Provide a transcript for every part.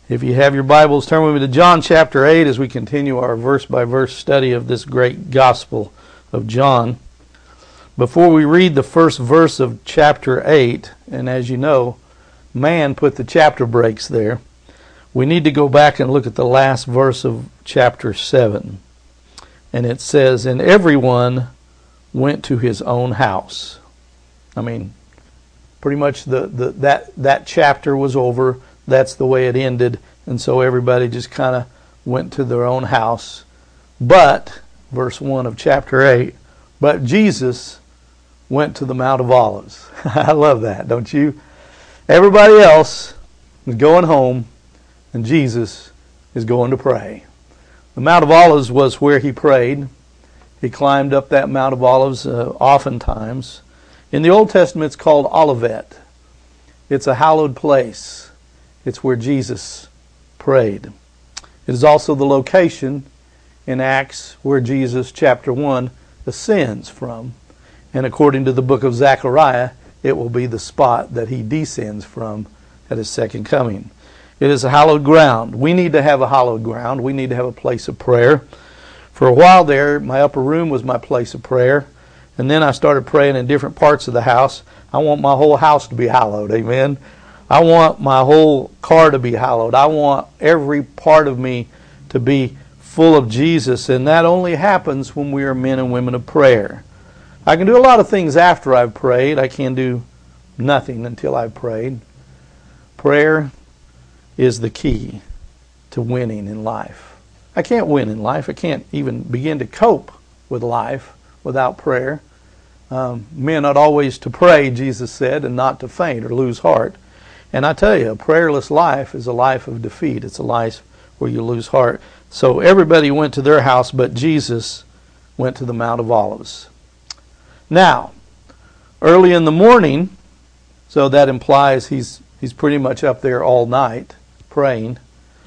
If you have your Bibles, turn with me to John chapter 8 as we continue our verse-by-verse study of this great Gospel of John. Before we read the first verse of chapter 8, and as you know, man put the chapter breaks there, we need to go back and look at the last verse of chapter 7. And it says, "And everyone went to his own house." I mean, pretty much that chapter was over. That's the way it ended. And so everybody just kind of went to their own house. But, verse 1 of chapter 8, "But Jesus went to the Mount of Olives." I love that, don't you? Everybody else is going home, and Jesus is going to pray. The Mount of Olives was where he prayed. He climbed up that Mount of Olives oftentimes. In the Old Testament, it's called Olivet. It's a hallowed place. It's where Jesus prayed. It is also the location in Acts where Jesus, chapter 1, ascends from. And according to the book of Zechariah, it will be the spot that he descends from at his second coming. It is a hallowed ground. We need to have a hallowed ground. We need to have a place of prayer. For a while there, my upper room was my place of prayer. And then I started praying in different parts of the house. I want my whole house to be hallowed. Amen. I want my whole car to be hallowed. I want every part of me to be full of Jesus. And that only happens when we are men and women of prayer. I can do a lot of things after I've prayed. I can't do nothing until I've prayed. Prayer is the key to winning in life. I can't win in life. I can't even begin to cope with life without prayer. Men ought always to pray, Jesus said, and not to faint or lose heart. And I tell you, a prayerless life is a life of defeat. It's a life where you lose heart. So everybody went to their house, but Jesus went to the Mount of Olives. Now, early in the morning, so that implies he's pretty much up there all night praying.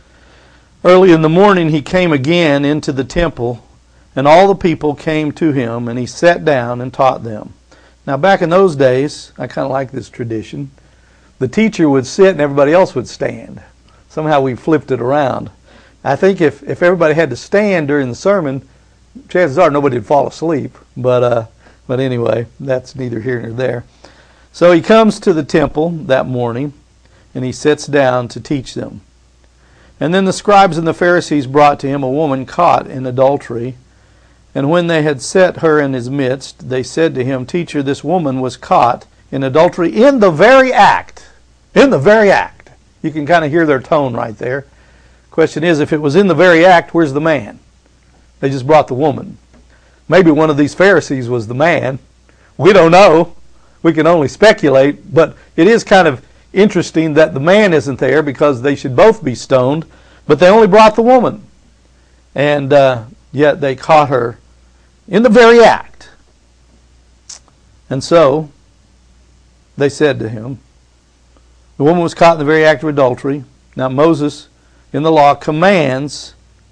Early in the morning he came again into the temple, and all the people came to him, and he sat down and taught them. Now back in those days, I kind of like this tradition. The teacher would sit and everybody else would stand. Somehow we flipped it around. I think if everybody had to stand during the sermon, chances are nobody would fall asleep. But anyway, that's neither here nor there. So he comes to the temple that morning, and he sits down to teach them. And then the scribes and the Pharisees brought to him a woman caught in adultery. And when they had set her in his midst, they said to him, "Teacher, this woman was caught in adultery in the very act." In the very act. You can kind of hear their tone right there. Question is, if it was in the very act, where's the man? They just brought the woman. Maybe one of these Pharisees was the man. We don't know. We can only speculate. But it is kind of interesting that the man isn't there because they should both be stoned. But they only brought the woman. And yet they caught her in the very act. And so they said to him, the woman was caught in the very act of adultery. Now Moses in the law commands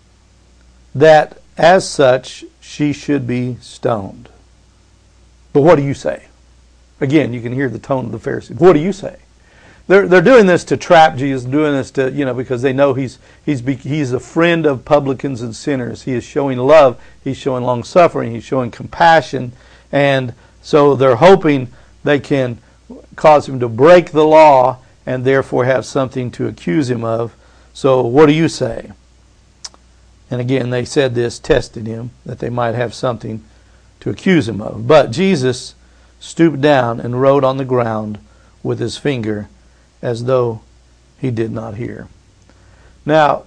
that as such she should be stoned. But what do you say? Again, you can hear the tone of the Pharisees. What do you say? They're doing this to trap Jesus, doing this to, because they know he's a friend of publicans and sinners. He is showing love. He's showing long suffering. He's showing compassion. And so they're hoping they can cause him to break the law and therefore have something to accuse him of. So what do you say? And again, they said this, testing him, that they might have something to accuse him of. But Jesus stooped down and wrote on the ground with his finger as though he did not hear. Now,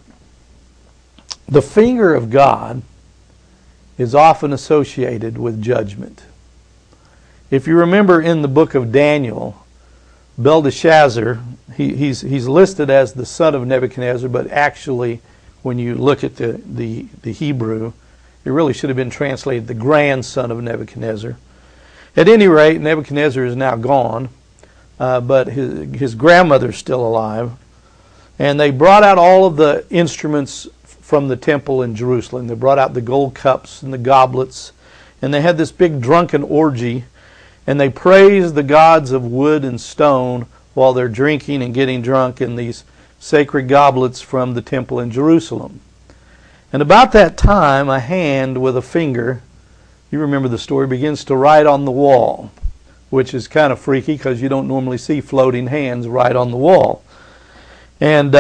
the finger of God is often associated with judgment. If you remember in the book of Daniel, Belteshazzar, he's listed as the son of Nebuchadnezzar, but actually, when you look at the Hebrew, it really should have been translated the grandson of Nebuchadnezzar. At any rate, Nebuchadnezzar is now gone, but his grandmother's still alive. And they brought out all of the instruments from the temple in Jerusalem. They brought out the gold cups and the goblets, and they had this big drunken orgy. And they praise the gods of wood and stone while they're drinking and getting drunk in these sacred goblets from the temple in Jerusalem. And about that time, a hand with a finger, you remember the story, begins to write on the wall, which is kind of freaky because you don't normally see floating hands right on the wall. And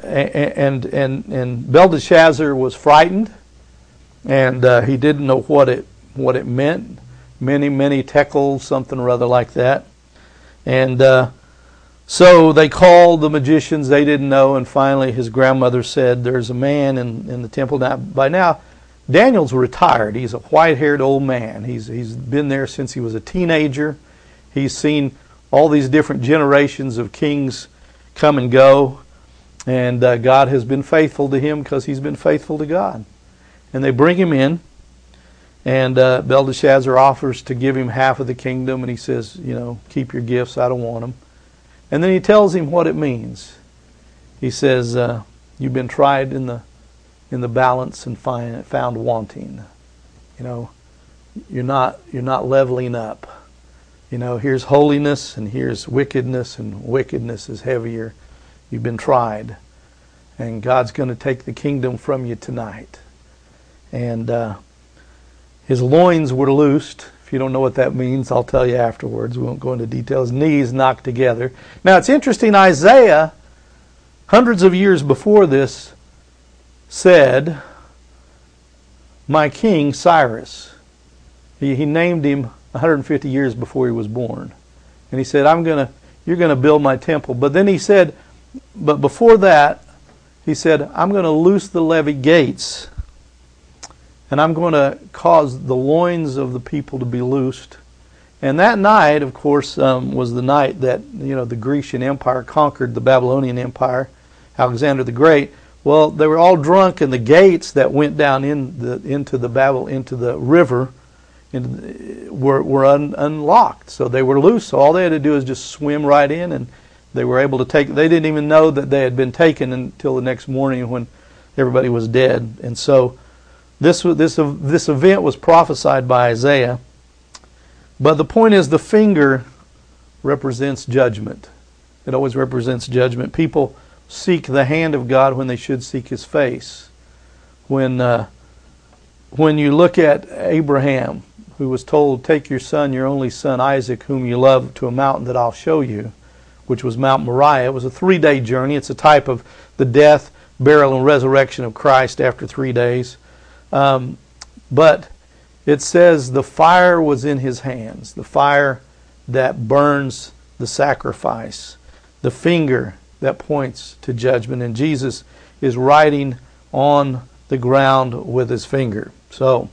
Belteshazzar was frightened, and he didn't know what it meant. Many tekels, something or other like that. And so they called the magicians. They didn't know, and finally his grandmother said, "There's a man in the temple." Now, by now, Daniel's retired. He's a white-haired old man. He's been there since he was a teenager. He's seen all these different generations of kings come and go, and God has been faithful to him because he's been faithful to God. And they bring him in, and Belteshazzar offers to give him half of the kingdom, and he says, keep your gifts, I don't want them. And then he tells him what it means. He says, you've been tried in the balance and found wanting. You're not leveling up. Here's holiness and here's wickedness, and wickedness is heavier. You've been tried, and God's going to take the kingdom from you tonight. And his loins were loosed. If you don't know what that means, I'll tell you afterwards. We won't go into details. Knees knocked together. Now, it's interesting, Isaiah, hundreds of years before this, said, my king, Cyrus, he named him 150 years before he was born. And he said, you're going to build my temple. But then he said, but before that, he said, I'm going to loose the levee gates, and I'm going to cause the loins of the people to be loosed. And that night, of course, was the night that the Grecian Empire conquered the Babylonian Empire, Alexander the Great. Well, they were all drunk, and the gates that went down into the river were unlocked. So they were loose. So all they had to do is just swim right in, and they were able to take. They didn't even know that they had been taken until the next morning when everybody was dead. And so this event was prophesied by Isaiah. But the point is, the finger represents judgment. It always represents judgment. People seek the hand of God when they should seek His face. When you look at Abraham, who was told, take your son, your only son Isaac, whom you love, to a mountain that I'll show you, which was Mount Moriah. It was a 3-day journey. It's a type of the death, burial, and resurrection of Christ after 3 days. But it says the fire was in his hands, the fire that burns the sacrifice, the finger that points to judgment. And Jesus is writing on the ground with his finger. So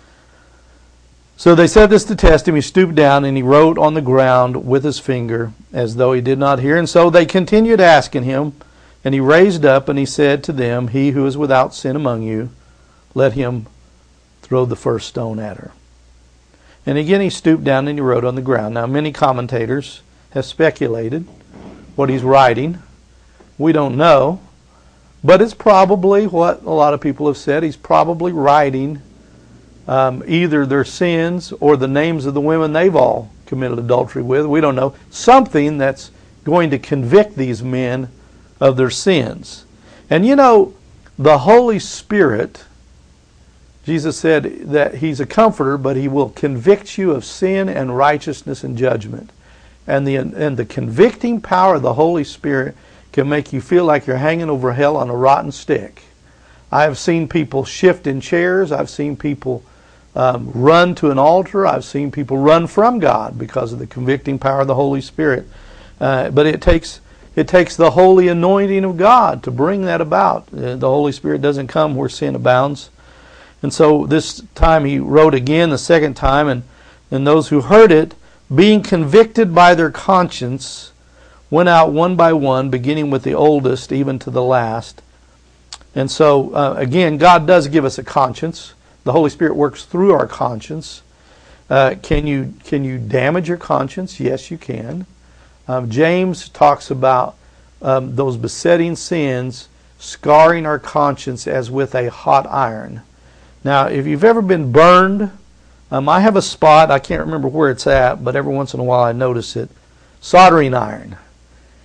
they said this to test him. He stooped down and he wrote on the ground with his finger as though he did not hear. And so they continued asking him. And he raised up and he said to them, he who is without sin among you, let him throw the first stone at her. And again he stooped down and he wrote on the ground. Now many commentators have speculated what he's writing. We don't know. But it's probably what a lot of people have said. He's probably writing either their sins or the names of the women they've all committed adultery with. We don't know. Something that's going to convict these men of their sins. And the Holy Spirit, Jesus said that He's a comforter, but He will convict you of sin and righteousness and judgment. And the convicting power of the Holy Spirit can make you feel like you're hanging over hell on a rotten stick. I have seen people shift in chairs. I've seen people run to an altar. I've seen people run from God because of the convicting power of the Holy Spirit. But it takes the holy anointing of God to bring that about. The Holy Spirit doesn't come where sin abounds. And so this time he wrote again, the second time, and those who heard it, being convicted by their conscience, went out one by one, beginning with the oldest, even to the last. And so, again, God does give us a conscience. The Holy Spirit works through our conscience. Can you damage your conscience? Yes, you can. James talks about those besetting sins scarring our conscience as with a hot iron. Now, if you've ever been burned, I have a spot, I can't remember where it's at, but every once in a while I notice it, soldering iron.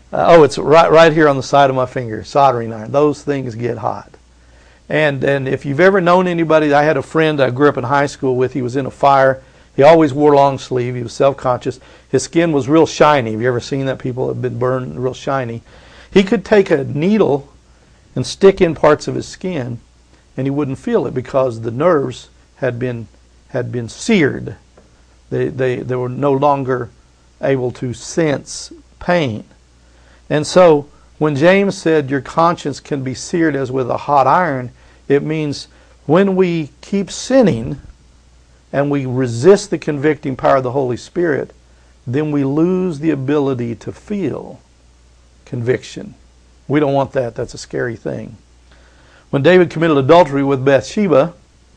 It's right here on the side of my finger, soldering iron. Those things get hot. And if you've ever known anybody, I had a friend I grew up in high school with. He was in a fire. He always wore long sleeve. He was self-conscious. His skin was real shiny. Have you ever seen that? People have been burned real shiny. He could take a needle and stick in parts of his skin, and he wouldn't feel it because the nerves had been seared. They were no longer able to sense pain. And so when James said your conscience can be seared as with a hot iron, it means when we keep sinning and we resist the convicting power of the Holy Spirit, then we lose the ability to feel conviction. We don't want that. That's a scary thing. When David committed adultery with Bathsheba,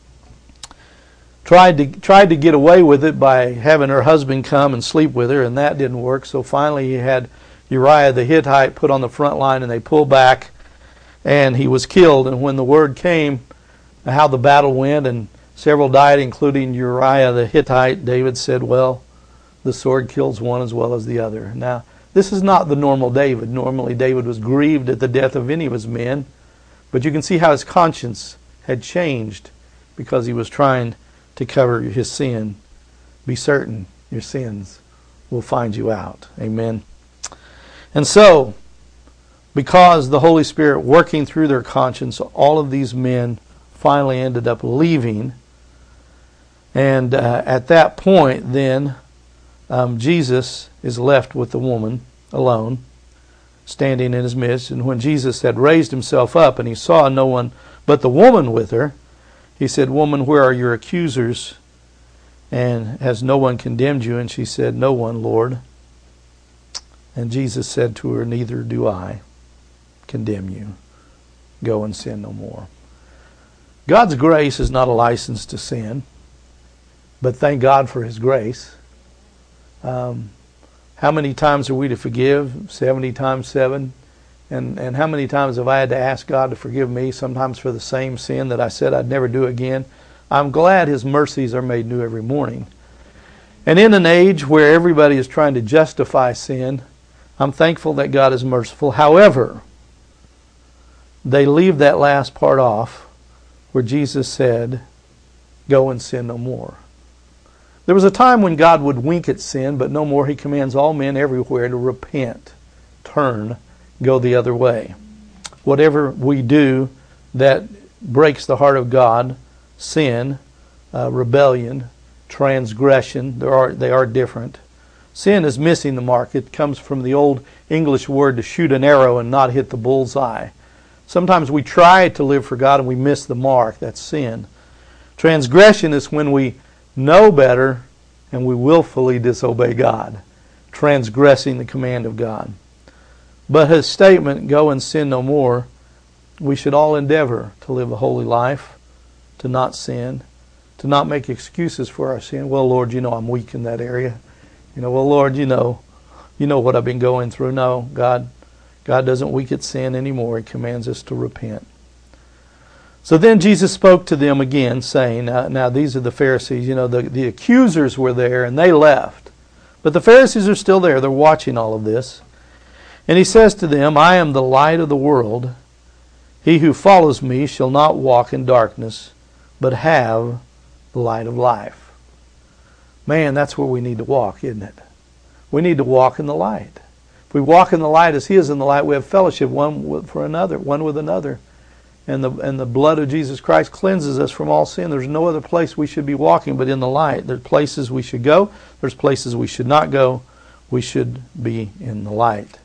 tried to get away with it by having her husband come and sleep with her, and that didn't work. So finally he had Uriah the Hittite put on the front line, and they pulled back, and he was killed. And when the word came how the battle went, and several died, including Uriah the Hittite, David said, well, the sword kills one as well as the other. Now, this is not the normal David. Normally David was grieved at the death of any of his men, but you can see how his conscience had changed because he was trying to cover his sin. Be certain your sins will find you out. Amen. And so, because the Holy Spirit working through their conscience, all of these men finally ended up leaving. And at that point, then, Jesus is left with the woman alone, standing in his midst. And when Jesus had raised himself up and he saw no one but the woman with her, he said, "Woman, where are your accusers? And has no one condemned you?" And she said, "No one, Lord." And Jesus said to her, "Neither do I condemn you. Go and sin no more." God's grace is not a license to sin, but thank God for his grace. How many times are we to forgive? 70 times 7. And how many times have I had to ask God to forgive me, sometimes for the same sin that I said I'd never do again? I'm glad his mercies are made new every morning. And in an age where everybody is trying to justify sin, I'm thankful that God is merciful. However, they leave that last part off where Jesus said, "Go and sin no more." There was a time when God would wink at sin, but no more. He commands all men everywhere to repent, turn, go the other way. Whatever we do that breaks the heart of God, sin, rebellion, transgression, they are different. Sin is missing the mark. It comes from the old English word to shoot an arrow and not hit the bullseye. Sometimes we try to live for God and we miss the mark. That's sin. Transgression is when we know better and we willfully disobey God, transgressing the command of God. But his statement, "Go and sin no more," we should all endeavor to live a holy life, to not sin, to not make excuses for our sin. "Well, Lord, you know I'm weak in that area. Well, Lord, you know what I've been going through." No, God doesn't weak at sin anymore. He commands us to repent. So then Jesus spoke to them again, saying, now these are the Pharisees. The accusers were there and they left. But the Pharisees are still there. They're watching all of this. And he says to them, "I am the light of the world. He who follows me shall not walk in darkness, but have the light of life." Man, that's where we need to walk, isn't it? We need to walk in the light. If we walk in the light as he is in the light, we have fellowship one with another. And the blood of Jesus Christ cleanses us from all sin. There's no other place we should be walking but in the light. There's places we should go. There's places we should not go. We should be in the light.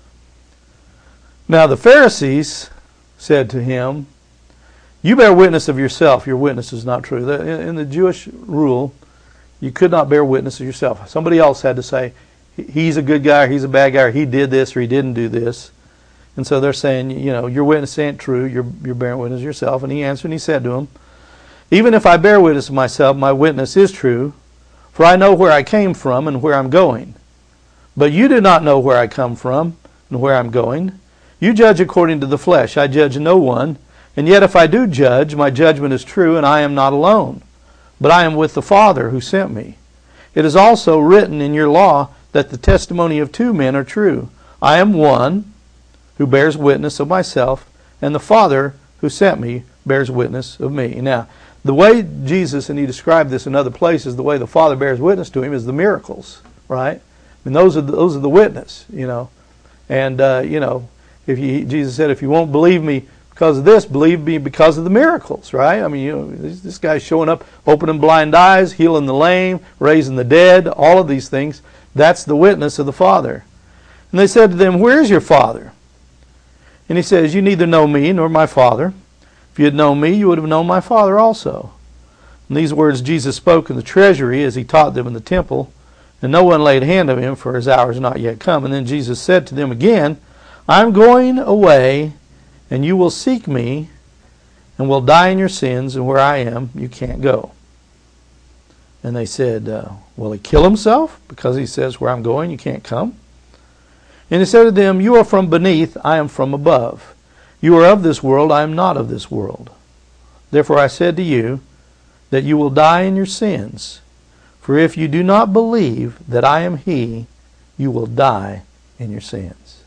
Now the Pharisees said to him, "You bear witness of yourself. Your witness is not true." In the Jewish rule, you could not bear witness of yourself. Somebody else had to say, "He's a good guy," or "He's a bad guy," or "He did this," or "He didn't do this." And so they're saying, your witness ain't true. You're bearing witness of yourself. And he answered and he said to him, "Even if I bear witness of myself, my witness is true, for I know where I came from and where I'm going. But you do not know where I come from and where I'm going. You judge according to the flesh. I judge no one. And yet if I do judge, my judgment is true, and I am not alone, but I am with the Father who sent me. It is also written in your law that the testimony of 2 men are true. I am one who bears witness of myself, and the Father who sent me bears witness of me. Now, the way Jesus, and he described this in other places, the way the Father bears witness to him is the miracles, right? I mean, those are the witness, And, Jesus said, if you won't believe me because of this, believe me because of the miracles, right? I mean, this guy's showing up, opening blind eyes, healing the lame, raising the dead, all of these things. That's the witness of the Father. And they said to them, where is your Father? And he says, you neither know me nor my Father. If you had known me, you would have known my Father also. And these words Jesus spoke in the treasury as he taught them in the temple, and no one laid hand on him, for his hour is not yet come. And then Jesus said to them again, I'm going away, and you will seek me, and will die in your sins, and where I am, you can't go. And they said, will he kill himself? Because he says, where I'm going, you can't come. And he said to them, you are from beneath, I am from above. You are of this world, I am not of this world. Therefore I said to you, that you will die in your sins. For if you do not believe that I am He, you will die in your sins.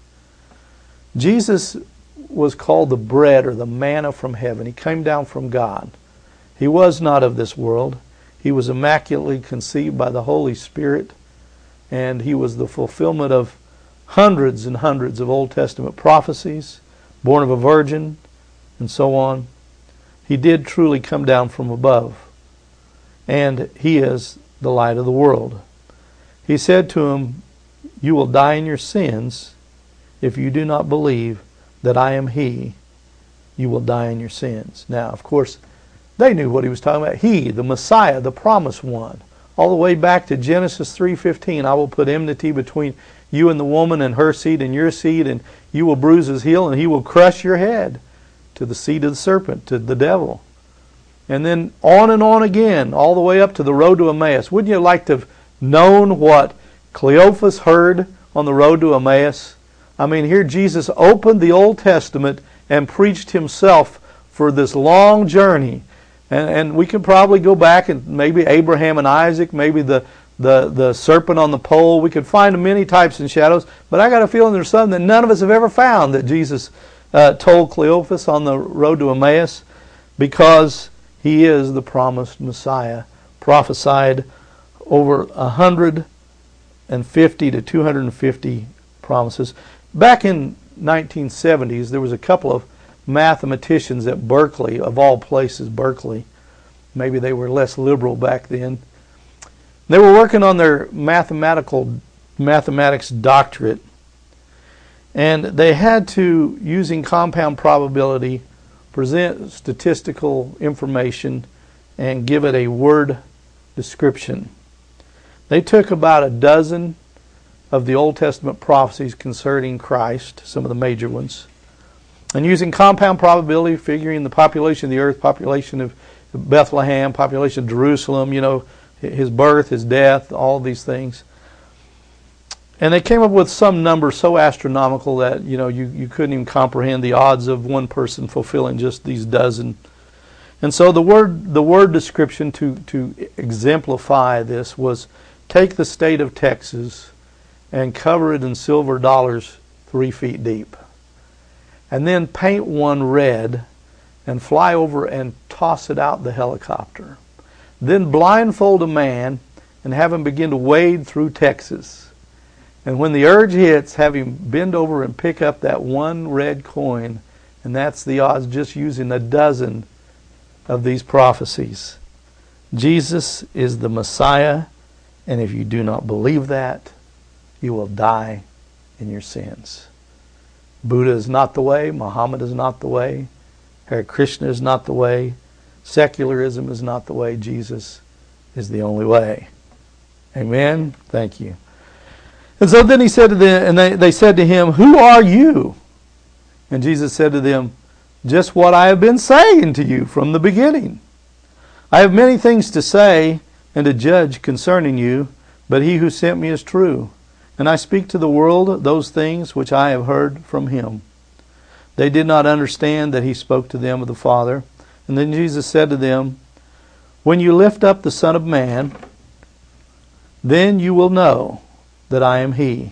Jesus was called the bread or the manna from heaven. He came down from God. He was not of this world. He was immaculately conceived by the Holy Spirit, and He was the fulfillment of hundreds and hundreds of Old Testament prophecies, born of a virgin, and so on. He did truly come down from above, and He is the light of the world. He said to him, you will die in your sins if you do not believe that I am He. You will die in your sins. Now, of course, they knew what He was talking about. He, the Messiah, the promised one. All the way back to Genesis 3:15, I will put enmity between you and the woman, and her seed and your seed, and you will bruise his heel, and he will crush your head, to the seed of the serpent, to the devil. And then on and on again, all the way up to the road to Emmaus. Wouldn't you like to have known what Cleophas heard on the road to Emmaus? I mean, here Jesus opened the Old Testament and preached Himself for this long journey. And we can probably go back and maybe Abraham and Isaac, maybe the serpent on the pole. We could find many types and shadows, but I got a feeling there's something that none of us have ever found that Jesus told Cleophas on the road to Emmaus, because He is the promised Messiah, prophesied over 150 to 250 promises. Back in 1970s, there was a couple of mathematicians at Berkeley, of all places, Berkeley. Maybe they were less liberal back then. They were working on their mathematics doctorate, and they had to, using compound probability, present statistical information and give it a word description. They took about a dozen of the Old Testament prophecies concerning Christ, some of the major ones, and using compound probability, figuring the population of the earth, population of Bethlehem, population of Jerusalem, His birth, His death, all these things. And they came up with some number so astronomical that, you couldn't even comprehend the odds of one person fulfilling just these dozen. And so the word description to exemplify this was, take the state of Texas and cover it in silver dollars 3 feet deep. And then paint one red and fly over and toss it out the helicopter. Then blindfold a man and have him begin to wade through Texas. And when the urge hits, have him bend over and pick up that one red coin. And that's the odds, just using a dozen of these prophecies. Jesus is the Messiah, and if you do not believe that, you will die in your sins. Buddha is not the way. Muhammad is not the way. Hare Krishna is not the way. Secularism is not the way. Jesus is the only way. Amen? Thank you. And so then he said to them, and they said to him, who are you? And Jesus said to them, just what I have been saying to you from the beginning. I have many things to say and to judge concerning you, but He who sent me is true. And I speak to the world those things which I have heard from Him. They did not understand that He spoke to them of the Father. And then Jesus said to them, when you lift up the Son of Man, then you will know that I am He,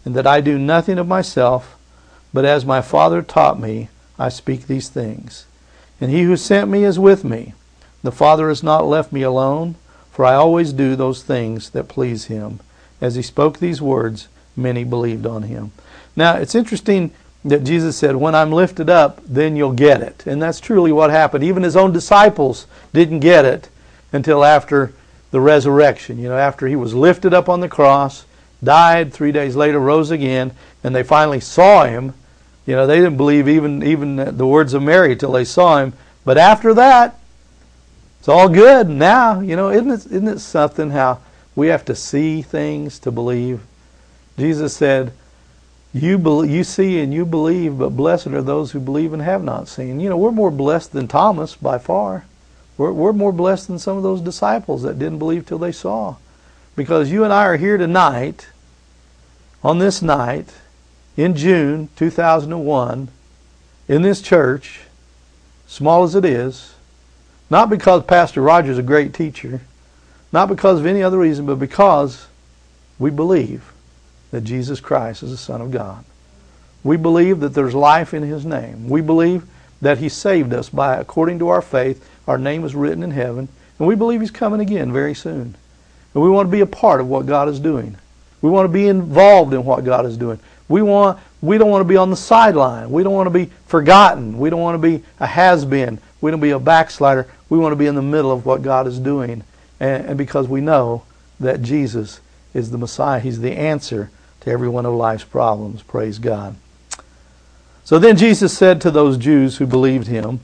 and that I do nothing of myself, but as my Father taught me, I speak these things. And he who sent me is with me. The Father has not left me alone, for I always do those things that please him. As he spoke these words, many believed on him. Now, it's interesting that Jesus said, when I'm lifted up, then you'll get it. And that's truly what happened. Even his own disciples didn't get it until after the resurrection. You know, after he was lifted up on the cross, died, 3 days later rose again, and they finally saw him. You know, they didn't believe even the words of Mary till they saw him. But after that, it's all good. Now, you know, isn't it something how we have to see things to believe? Jesus said, you see and you believe, but blessed are those who believe and have not seen. You know, we're more blessed than Thomas by far. We're more blessed than some of those disciples that didn't believe till they saw. Because you and I are here tonight, on this night, in June 2001, in this church, small as it is, not because Pastor Roger's a great teacher, not because of any other reason, but because we believe that Jesus Christ is the Son of God. We believe that there's life in his name. We believe that he saved us by, according to our faith, our name is written in heaven, and we believe he's coming again very soon. And we want to be a part of what God is doing. We want to be involved in what God is doing. We don't want to be on the sideline. We don't want to be forgotten. We don't want to be a has-been. We don't want to be a backslider. We want to be in the middle of what God is doing. And because we know that Jesus is the Messiah. He's the answer to every one of life's problems. Praise God. So then Jesus said to those Jews who believed him,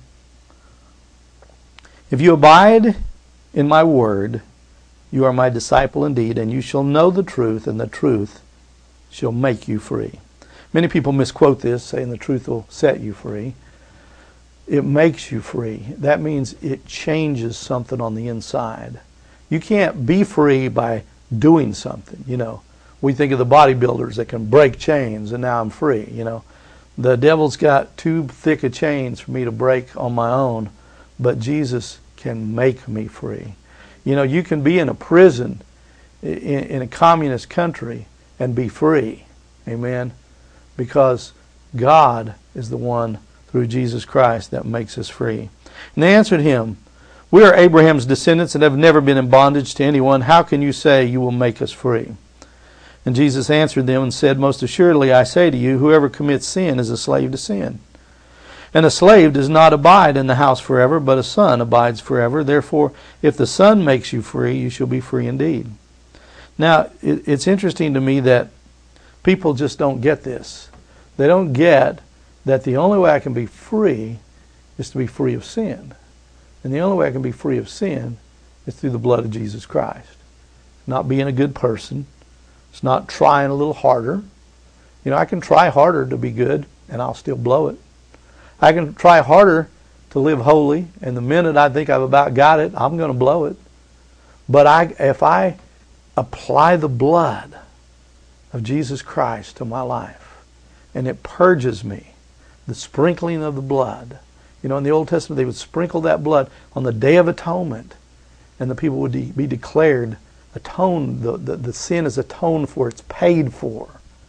if you abide in my word, you are my disciple indeed, and you shall know the truth, and the truth shall make you free. Many people misquote this, saying the truth will set you free. It makes you free. That means it changes something on the inside. You can't be free by doing something. You know, we think of the bodybuilders that can break chains, and now I'm free. You know, the devil's got too thick of chains for me to break on my own, but Jesus can make me free. You know, you can be in a prison in a communist country and be free. Amen. Because God is the one through Jesus Christ that makes us free. And they answered him, we are Abraham's descendants and have never been in bondage to anyone. How can you say you will make us free? And Jesus answered them and said, most assuredly I say to you, whoever commits sin is a slave to sin. And a slave does not abide in the house forever, but a son abides forever. Therefore, if the Son makes you free, you shall be free indeed. Now, it's interesting to me that people just don't get this. They don't get that the only way I can be free is to be free of sin. And the only way I can be free of sin is through the blood of Jesus Christ. Not being a good person. It's not trying a little harder. You know, I can try harder to be good, and I'll still blow it. I can try harder to live holy, and the minute I think I've about got it, I'm going to blow it. But if I apply the blood of Jesus Christ to my life, and it purges me, the sprinkling of the blood. You know, in the Old Testament, they would sprinkle that blood on the Day of Atonement, and the people would be declared atoned. The sin is atoned for. It's paid for.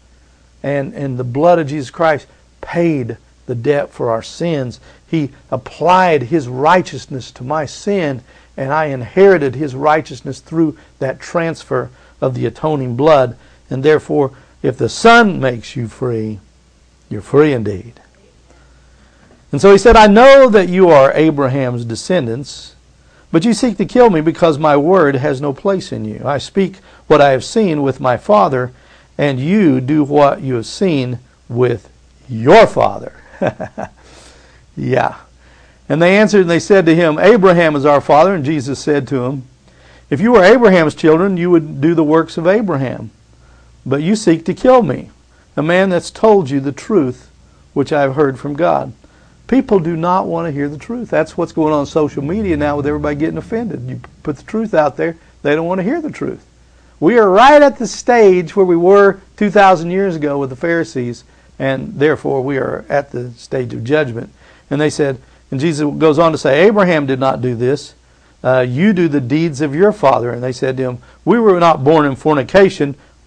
And the blood of Jesus Christ paid the debt for our sins. He applied his righteousness to my sin, and I inherited his righteousness through that transfer of the atoning blood. And therefore, if the Son makes you free, you're free indeed. And so he said, I know that you are Abraham's descendants, but you seek to kill me because my word has no place in you. I speak what I have seen with my father, and you do what you have seen with your father. Yeah. And they answered and they said to him, Abraham is our father. And Jesus said to him, if you were Abraham's children, you would do the works of Abraham. But you seek to kill me, a man that's told you the truth, which I have heard from God. People do not want to hear the truth. That's what's going on social media now with everybody getting offended. You put the truth out there, they don't want to hear the truth. We are right at the stage where we were 2,000 years ago with the Pharisees, and therefore we are at the stage of judgment. And they said, and Jesus goes on to say, Abraham did not do this. You do the deeds of your father. And they said to him, we were not born in fornication.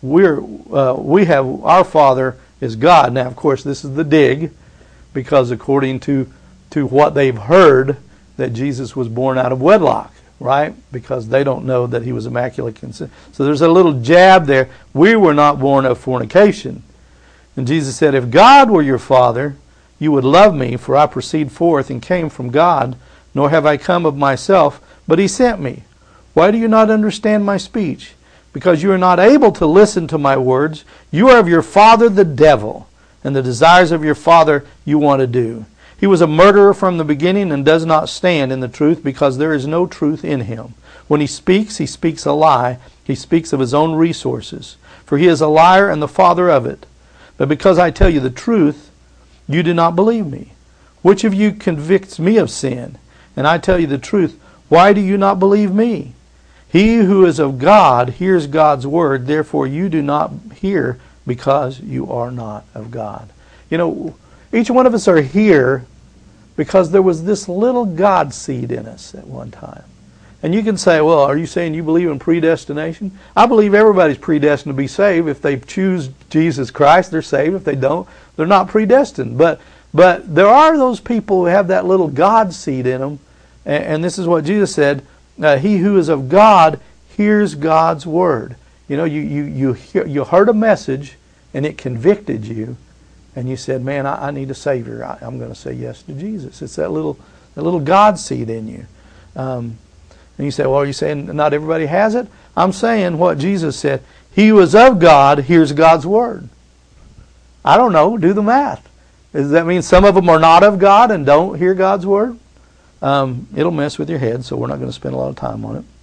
we have our Father is God. Now, of course, this is the dig, because according to what they've heard, that Jesus was born out of wedlock, right? Because they don't know that he was immaculate conceived. So there's a little jab there. We were not born of fornication. And Jesus said, if God were your Father, you would love me, for I proceed forth and came from God, nor have I come of myself, but he sent me. Why do you not understand my speech? Because you are not able to listen to my words. You are of your father the devil, and the desires of your father you want to do. He was a murderer from the beginning and does not stand in the truth, because there is no truth in him. When he speaks a lie. He speaks of his own resources, for he is a liar and the father of it. But because I tell you the truth, you do not believe me. Which of you convicts me of sin? And I tell you the truth, why do you not believe me? He who is of God hears God's word, therefore you do not hear, because you are not of God. You know, each one of us are here because there was this little God seed in us at one time. And you can say, well, are you saying you believe in predestination? I believe everybody's predestined to be saved. If they choose Jesus Christ, they're saved. If they don't, they're not predestined. But there are those people who have that little God seed in them. And this is what Jesus said, he who is of God hears God's word. You know, you heard a message and it convicted you, and you said, man, I need a Savior. I'm going to say yes to Jesus. It's that little God seed in you. And you say, well, are you saying not everybody has it? I'm saying what Jesus said. He who is of God hears God's word. I don't know. Do the math. Does that mean some of them are not of God and don't hear God's word? It'll mess with your head, so we're not going to spend a lot of time on it.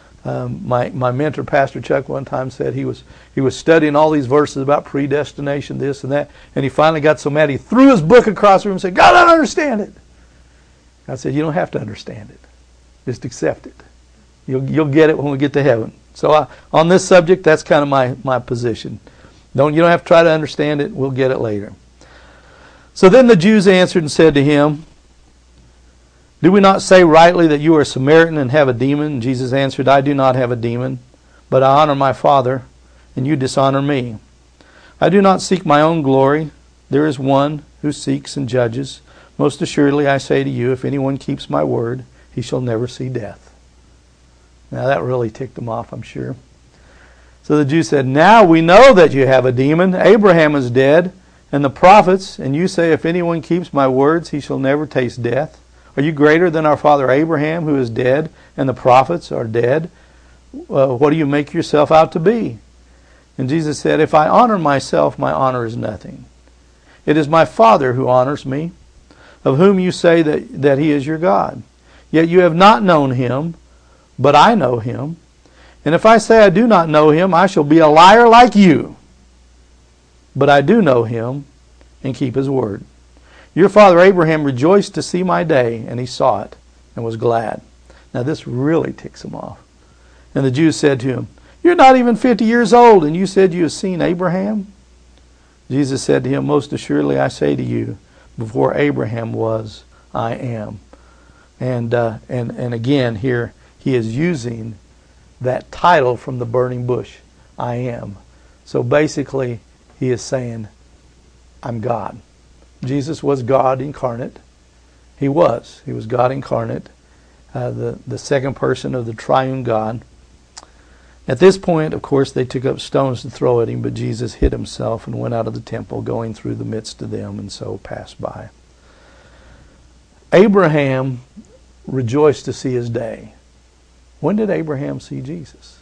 My mentor, Pastor Chuck, one time said he was studying all these verses about predestination, this and that, and he finally got so mad he threw his book across the room and said, God, I don't understand it. I said, you don't have to understand it. Just accept it. You'll get it when we get to heaven. So on this subject, that's kind of my position. You don't have to try to understand it. We'll get it later. So then the Jews answered and said to him, do we not say rightly that you are a Samaritan and have a demon? And Jesus answered, I do not have a demon, but I honor my Father, and you dishonor me. I do not seek my own glory. There is one who seeks and judges. Most assuredly I say to you, if anyone keeps my word, he shall never see death. Now that really ticked them off, I'm sure. So the Jews said, now we know that you have a demon. Abraham is dead, and the prophets, and you say, if anyone keeps my words, he shall never taste death. Are you greater than our father Abraham, who is dead, and the prophets are dead? What do you make yourself out to be? And Jesus said, if I honor myself, my honor is nothing. It is my Father who honors me, of whom you say that he is your God. Yet you have not known him, but I know him. And if I say I do not know him, I shall be a liar like you. But I do know him and keep his word. Your father Abraham rejoiced to see my day, and he saw it and was glad. Now this really ticks him off. And the Jews said to him, you're not even 50 years old, and you said you have seen Abraham? Jesus said to him, most assuredly I say to you, before Abraham was, I am. And again here he is using that title from the burning bush, I am. So basically he is saying, I'm God. Jesus was God incarnate. He was God incarnate, the second person of the triune God. At this point, of course, they took up stones to throw at him, but Jesus hid himself and went out of the temple, going through the midst of them, and so passed by. Abraham rejoiced to see his day. When did Abraham see Jesus?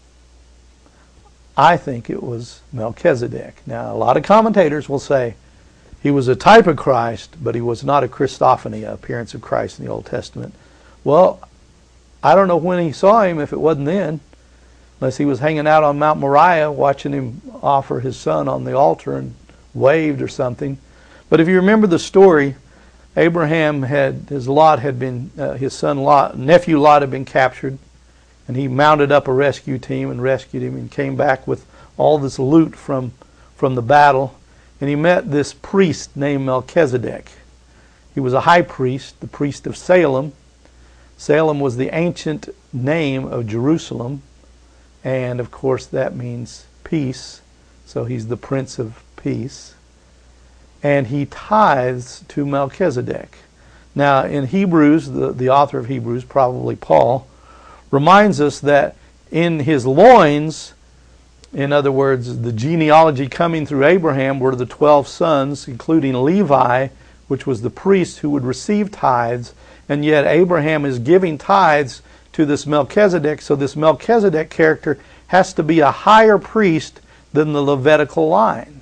I think it was Melchizedek. Now, a lot of commentators will say he was a type of Christ, but he was not a Christophany, an appearance of Christ in the Old Testament. Well, I don't know when he saw him, if it wasn't then, unless he was hanging out on Mount Moriah watching him offer his son on the altar and waved or something. But if you remember the story, Abraham his son Lot, nephew Lot had been captured, and he mounted up a rescue team and rescued him and came back with all this loot from the battle. And he met this priest named Melchizedek. He was a high priest, the priest of Salem. Salem was the ancient name of Jerusalem. And of course that means peace, so he's the Prince of Peace. And he tithes to Melchizedek. Now, in Hebrews, the author of Hebrews, probably Paul, reminds us that in his loins, in other words, the genealogy coming through Abraham, were the 12 sons, including Levi, which was the priest who would receive tithes, and yet Abraham is giving tithes to this Melchizedek, so this Melchizedek character has to be a higher priest than the Levitical line.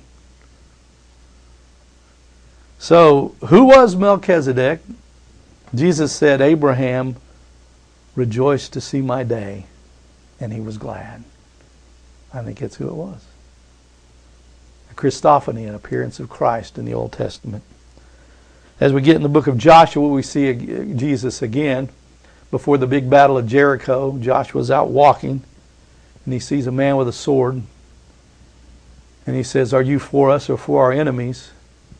So, who was Melchizedek? Jesus said, Abraham rejoiced to see my day, and he was glad. I think that's who it was. A Christophany, an appearance of Christ in the Old Testament. As we get in the book of Joshua, we see Jesus again. Before the big battle of Jericho, Joshua's out walking, and he sees a man with a sword. And he says, are you for us or for our enemies?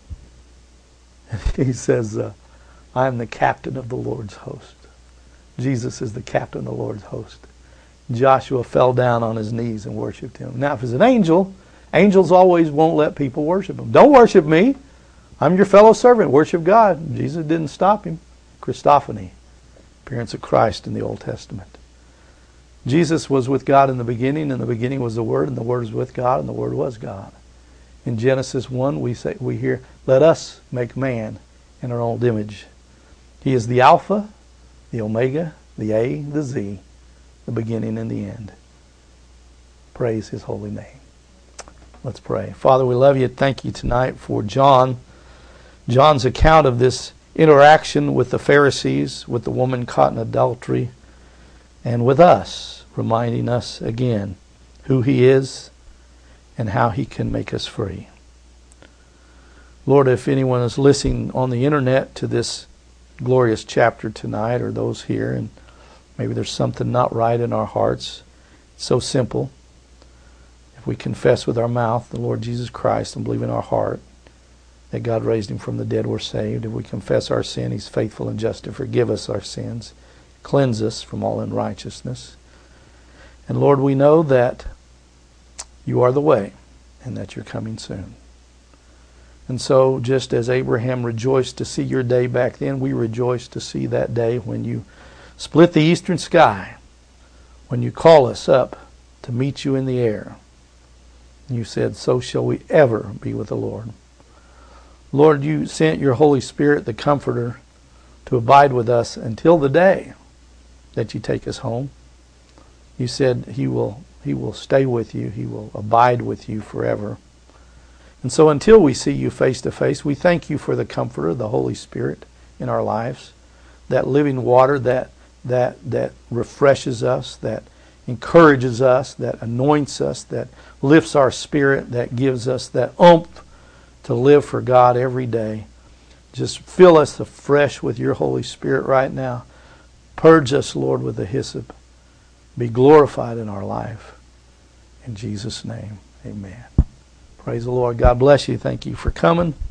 And he says, I am the captain of the Lord's host. Jesus is the captain of the Lord's host. Joshua fell down on his knees and worshipped him. Now, if it's an angel, angels always won't let people worship him. Don't worship me. I'm your fellow servant. Worship God. Jesus didn't stop him. Christophany, appearance of Christ in the Old Testament. Jesus was with God in the beginning, and the beginning was the Word, and the Word was with God, and the Word was God. In Genesis 1, we hear, let us make man in our own image. He is the Alpha, the Omega, the A, the Z, the beginning and the end. Praise His holy name. Let's pray. Father, we love you. Thank you tonight for John's account of this interaction with the Pharisees, with the woman caught in adultery, and with us, reminding us again who He is and how He can make us free. Lord, if anyone is listening on the internet to this glorious chapter tonight, or those here, and maybe there's something not right in our hearts, it's so simple. If we confess with our mouth the Lord Jesus Christ and believe in our heart that God raised Him from the dead, we're saved. If we confess our sin, He's faithful and just to forgive us our sins, cleanse us from all unrighteousness. And Lord, we know that You are the way and that You're coming soon. And so, just as Abraham rejoiced to see your day back then, we rejoice to see that day when You split the eastern sky, when You call us up to meet You in the air. You said, so shall we ever be with the Lord. Lord, You sent Your Holy Spirit, the Comforter, to abide with us until the day that You take us home. You said He will stay with You. He will abide with You forever. And so until we see You face to face, we thank You for the Comforter, the Holy Spirit in our lives, that living water that refreshes us, that encourages us, that anoints us, that lifts our spirit, that gives us that oomph to live for God every day. Just fill us afresh with Your Holy Spirit right now. Purge us, Lord, with the hyssop. Be glorified in our life. In Jesus' name, amen. Praise the Lord. God bless you. Thank you for coming.